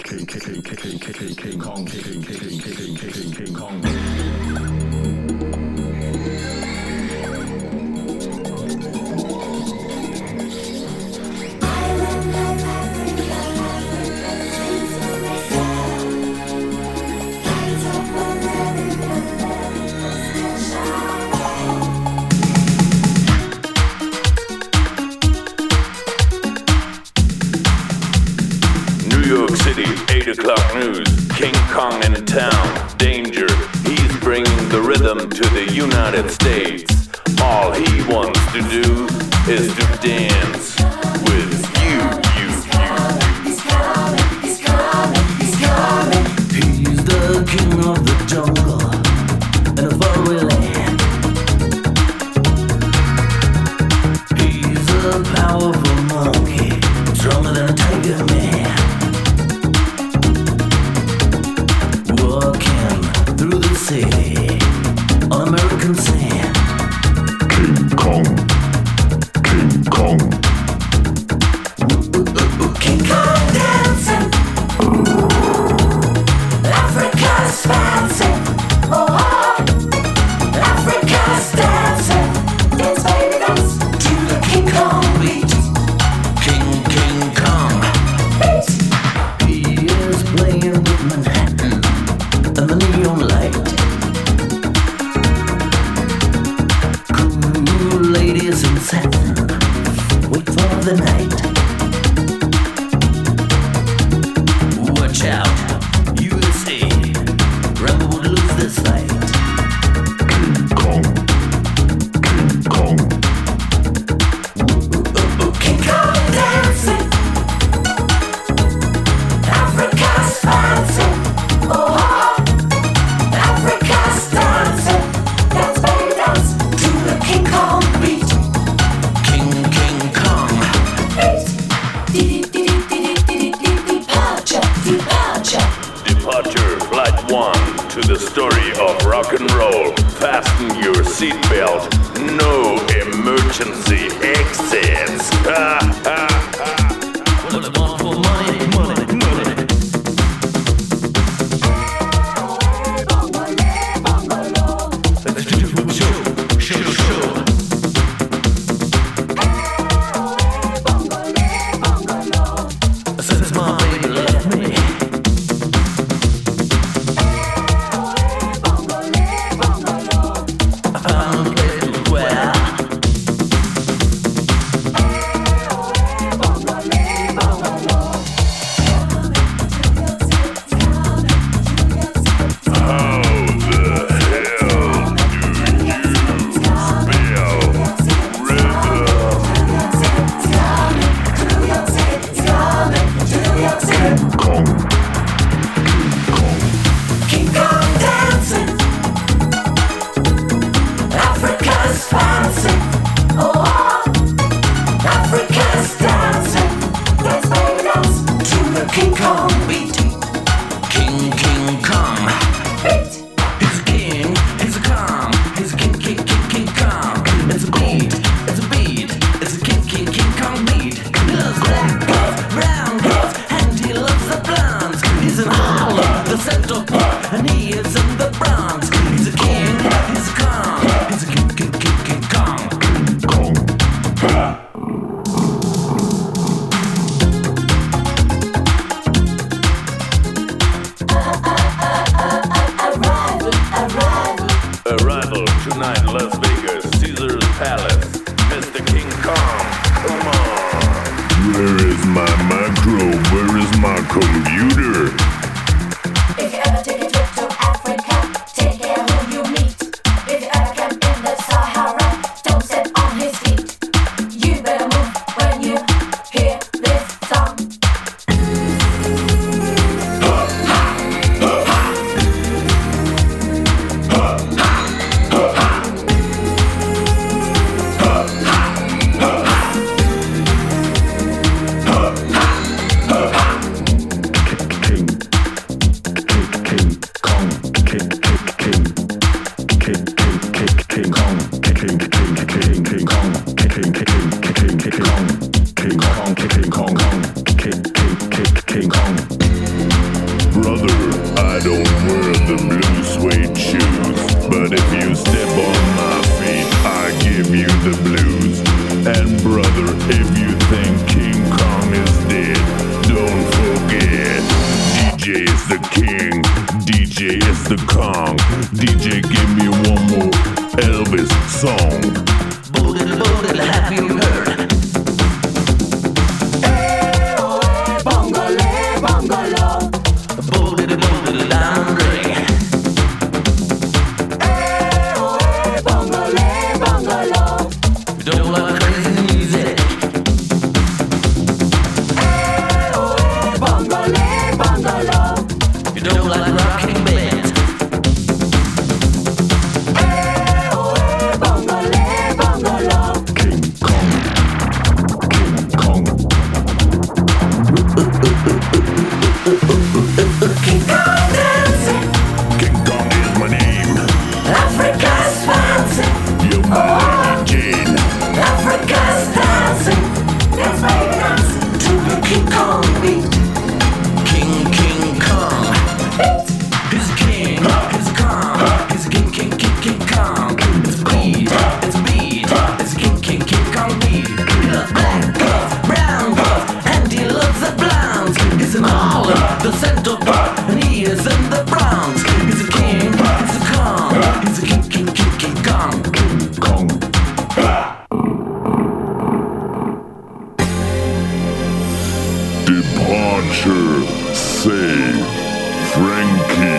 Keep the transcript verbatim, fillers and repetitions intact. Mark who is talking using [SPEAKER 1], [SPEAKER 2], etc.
[SPEAKER 1] King King King King King King Kong King King King King King King Kong.
[SPEAKER 2] eight o'clock news, King Kong in town, danger, he's bringing the rhythm to the United States. All he wants to do is to dance with you, you, you.
[SPEAKER 3] He's coming, he's coming, he's coming.
[SPEAKER 4] He's the king of the jungle in a faraway land. He's a powerful monkey, stronger than a tiger man. Walking through the city on American sand.
[SPEAKER 1] King Kong, King Kong,
[SPEAKER 3] King Kong dancing, Africa's dancing, oh, Africa's dancing, dance baby dance to the King Kong beat.
[SPEAKER 4] King, King Kong, he is playing with Manhattan and the neon light. Cool ladies in satin, wait for the night. Watch out, U S A, Rambo would lose this fight.
[SPEAKER 1] King Kong, King Kong,
[SPEAKER 3] King Kong dancing, Africa's dancing, oh, Africa's dancing, dance baby dance to the King Kong beat.
[SPEAKER 4] King, King Kong,
[SPEAKER 3] Departure, departure.
[SPEAKER 2] Departure, flight one to the story of rock and roll. Fasten your seatbelt, no emergency exits. Ha ha ha.
[SPEAKER 4] what I want for money, money, money. Let's do a show, show, show. Since my baby left me, I found a place to dwell.
[SPEAKER 2] How the hell do you spell rhythm?
[SPEAKER 1] Kong,
[SPEAKER 3] King Kong dancing, Africa's dancing, oh, Africa's dancing, dance baby dance to the King Kong beat.
[SPEAKER 4] King, King Kong. He's a king, he's a Kong, he's a king, king, king, king Kong. It's a beat, it's a beat, it's a king, king, king Kong beat. He loves black girls, brown girls, and he loves the blondes. He's in Harlem, the Central Park, and he is in the Bronx. He's a king, he's a Kong, he's a king, king, king, king Kong.
[SPEAKER 1] Kong,
[SPEAKER 3] Arrival, arrival.
[SPEAKER 2] Arrival tonight, Las Vegas, Caesar's Palace. Mister King Kong, come on.
[SPEAKER 1] where is my macro? Where is my computer?
[SPEAKER 3] If you ever take a trip to Africa, take care who you meet. If you ever camp in the Sahara, don't sit on his feet. You better move when you hear this song.
[SPEAKER 2] I don't wear the blue suede shoes, but if you step on my feet, I give you the blues. And brother, if you think King Kong is dead, don't forget, D J is the king, D J is the Kong. D J, give me one more Elvis song.
[SPEAKER 4] Boodle, boodle, have you heard?
[SPEAKER 3] Eh, oh, eh, bongole, bongolo.
[SPEAKER 4] Boodle, boodle, Andre.
[SPEAKER 3] Eh, oh, eh, bongole, bongolo.
[SPEAKER 4] You don't like crazy music.
[SPEAKER 3] Eh, oh, eh, bongole, bongolo.
[SPEAKER 4] You don't like rocking bands.
[SPEAKER 3] Eh, oh, eh, bongole, bongolo.
[SPEAKER 2] King Kong, King Kong.
[SPEAKER 3] King Kong dancing,
[SPEAKER 2] King Kong is my name.
[SPEAKER 3] Africa's fancy.
[SPEAKER 2] You're my Lady Jane.
[SPEAKER 3] Africa's dancing, dance baby dance to the King Kong beat.
[SPEAKER 4] King, King Kong. He's a king, he's a Kong. He's a king, king, king, king Kong. It's a beat, it's a beat. It's a king, king, king Kong beat. He loves black girls, brown girls, and he loves the blondes. He's in Harlem, the Central Park, and he is in the Bronx. He's a king, he's a Kong. He's a king, king, king, king Kong.
[SPEAKER 2] King Kong. Departure, say, Frankie.